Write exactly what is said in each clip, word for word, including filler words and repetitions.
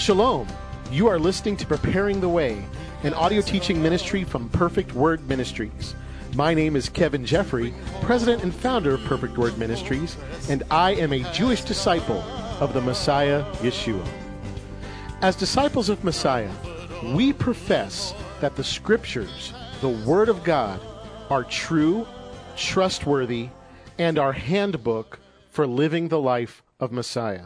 Shalom. You are listening to Preparing the Way, an audio teaching ministry from Perfect Word Ministries. My name is Kevin Jeffrey, president and founder of Perfect Word Ministries, and I am a Jewish disciple of the Messiah, Yeshua. As disciples of Messiah, we profess that the Scriptures, the Word of God, are true, trustworthy, and our handbook for living the life of Messiah.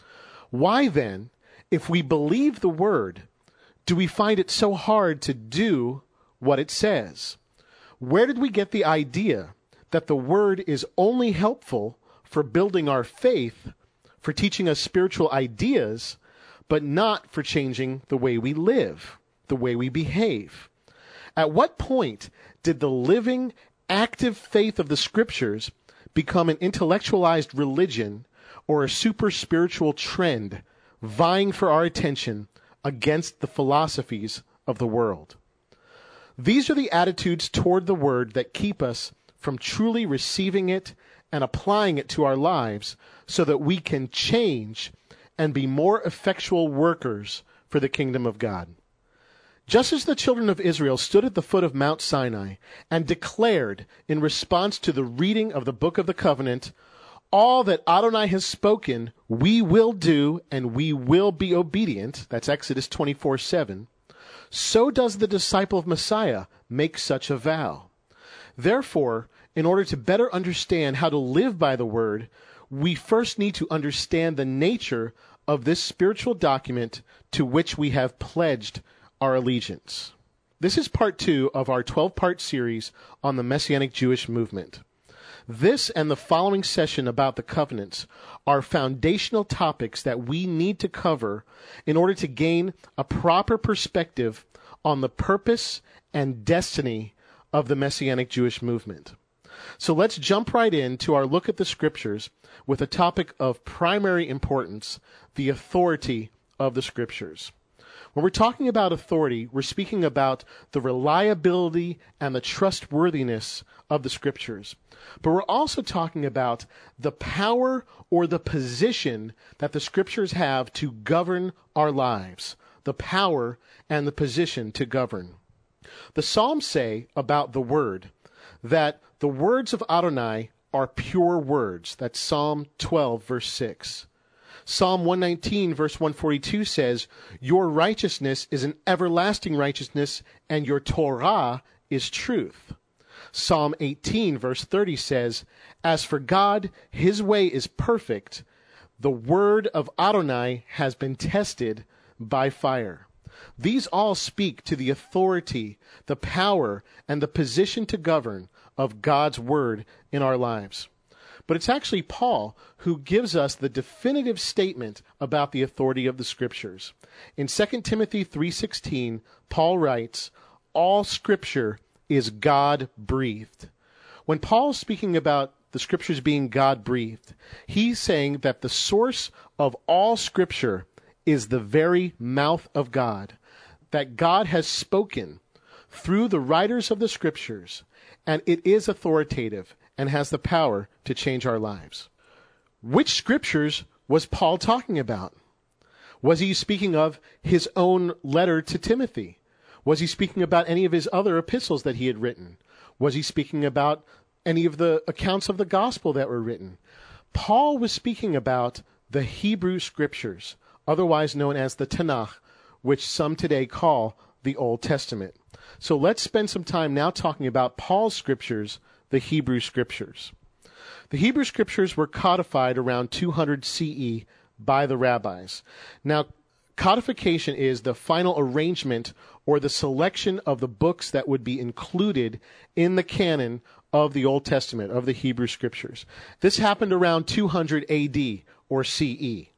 Why then, if we believe the Word, do we find it so hard to do what it says? Where did we get the idea that the Word is only helpful for building our faith, for teaching us spiritual ideas, but not for changing the way we live, the way we behave? At what point did the living, active faith of the Scriptures become an intellectualized religion or a super spiritual trend vying for our attention against the philosophies of the world? These are the attitudes toward the Word that keep us from truly receiving it and applying it to our lives so that we can change and be more effectual workers for the kingdom of God. Just as the children of Israel stood at the foot of Mount Sinai and declared in response to the reading of the Book of the Covenant, "All that Adonai has spoken, we will do, and we will be obedient," that's Exodus twenty-four seven, so does the disciple of Messiah make such a vow. Therefore, in order to better understand how to live by the Word, we first need to understand the nature of this spiritual document to which we have pledged our allegiance. This is part two of our twelve-part series on the Messianic Jewish movement. This and the following session about the covenants are foundational topics that we need to cover in order to gain a proper perspective on the purpose and destiny of the Messianic Jewish movement. So let's jump right into our look at the Scriptures with a topic of primary importance, the authority of the Scriptures. When we're talking about authority, we're speaking about the reliability and the trustworthiness of the Scriptures. But we're also talking about the power or the position that the Scriptures have to govern our lives. The power and the position to govern. The Psalms say about the Word that the words of Adonai are pure words. That's Psalm twelve, verse six. Psalm one nineteen, verse one forty-two says, "Your righteousness is an everlasting righteousness, and your Torah is truth." Psalm eighteen, verse thirty says, "As for God, his way is perfect. The word of Adonai has been tested by fire." These all speak to the authority, the power, and the position to govern of God's word in our lives. But it's actually Paul who gives us the definitive statement about the authority of the Scriptures. In Second Timothy three sixteen, Paul writes, "All Scripture is God-breathed." When Paul is speaking about the Scriptures being God-breathed, he's saying that the source of all Scripture is the very mouth of God, that God has spoken through the writers of the Scriptures, and it is authoritative and has the power to change our lives. Which Scriptures was Paul talking about? Was he speaking of his own letter to Timothy? Was he speaking about any of his other epistles that he had written? Was he speaking about any of the accounts of the gospel that were written? Paul was speaking about the Hebrew Scriptures, otherwise known as the Tanakh, which some today call the Old Testament. So let's spend some time now talking about Paul's Scriptures, the Hebrew Scriptures. The Hebrew Scriptures were codified around two hundred C E by the rabbis. Now, codification is the final arrangement or the selection of the books that would be included in the canon of the Old Testament, of the Hebrew Scriptures. This happened around two hundred A D or C E.